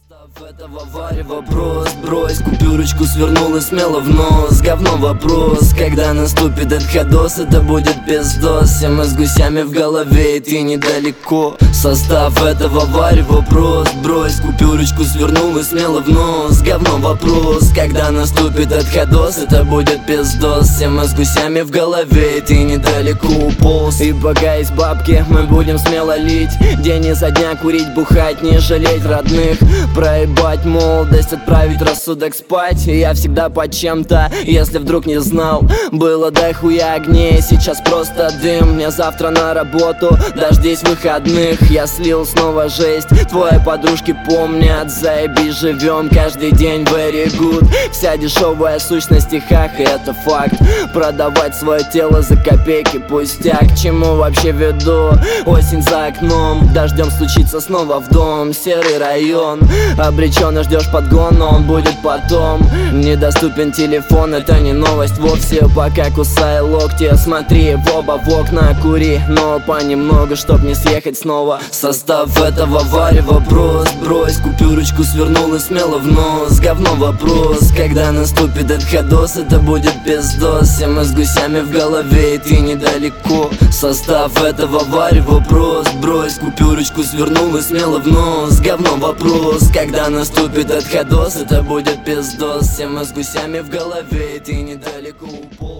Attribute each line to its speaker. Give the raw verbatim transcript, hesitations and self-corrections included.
Speaker 1: Состав этого варева брось, брось, купюрочку свернул и смело в нос. Говно вопрос, когда наступит отходос, это будет пиздос. Все мы с гусями в голове, и ты недалеко. Состав этого варева брось, брось, купюрочку свернул и смело в нос. Говно вопрос, когда наступит отходос, это будет пиздос. Все мы с гусями в голове, и ты недалеко уполз. И пока есть бабки, мы будем смело лить. День изо дня курить, бухать, не жалеть родных. Проебать молодость, отправить рассудок спать. И я всегда под чем-то, если вдруг не знал. Было до хуя огней, сейчас просто дым. Мне завтра на работу, дождись выходных. Я слил снова жесть, твои подружки помнят. Заебись, живем каждый день very good. Вся дешевая сущность в стихах, и это факт. Продавать свое тело за копейки пустяк. К чему вообще веду? Осень за окном, дождем стучится снова в дом. Серый район, обреченно ждешь подгон, но он будет потом. Недоступен телефон, это не новость вовсе. Пока кусай локти, смотри в оба в окна, кури, но понемногу, чтоб не съехать снова. Состав этого варева брось, брось, купюрочку свернул и смело в нос. Говно вопрос, когда наступит отходос, это будет пиздос. Все мы с гусями в голове, и ты недалеко. Состав этого варева брось, брось, купюрочку свернул и смело в нос. Говно вопрос, когда наступит отходос, это будет пиздос. Все мы с гусями в голове, и ты недалеко уполз.